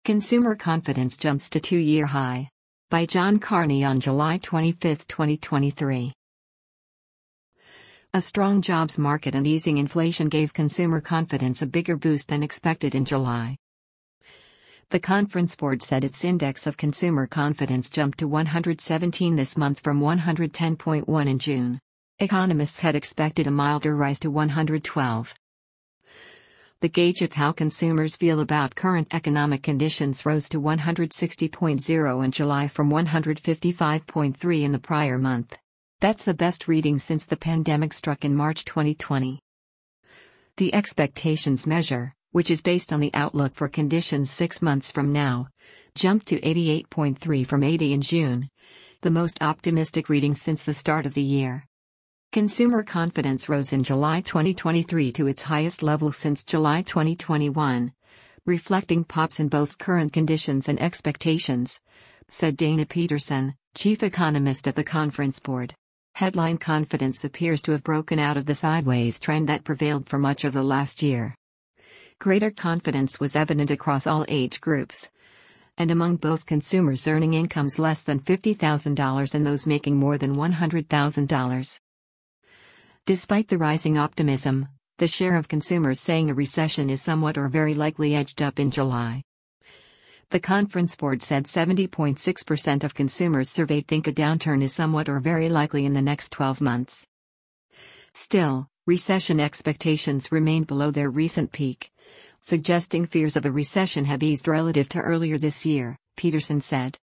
Consumer confidence jumps to two-year high. By John Carney on July 25, 2023. A strong jobs market and easing inflation gave consumer confidence a bigger boost than expected in July. The Conference Board said its index of consumer confidence jumped to 117 this month from 110.1 in June. Economists had expected a milder rise to 112. The gauge of how consumers feel about current economic conditions rose to 160.0 in July from 155.3 in the prior month. That's the best reading since the pandemic struck in March 2020. The expectations measure, which is based on the outlook for conditions 6 months from now, jumped to 88.3 from 80 in June, the most optimistic reading since the start of the year. Consumer confidence rose in July 2023 to its highest level since July 2021, reflecting pops in both current conditions and expectations, said Dana Peterson, chief economist at the Conference Board. Headline confidence appears to have broken out of the sideways trend that prevailed for much of the last year. Greater confidence was evident across all age groups, and among both consumers earning incomes less than $50,000 and those making more than $100,000. Despite the rising optimism, the share of consumers saying a recession is somewhat or very likely edged up in July. The Conference Board said 70.6% of consumers surveyed think a downturn is somewhat or very likely in the next 12 months. Still, recession expectations remain below their recent peak, suggesting fears of a recession have eased relative to earlier this year, Peterson said.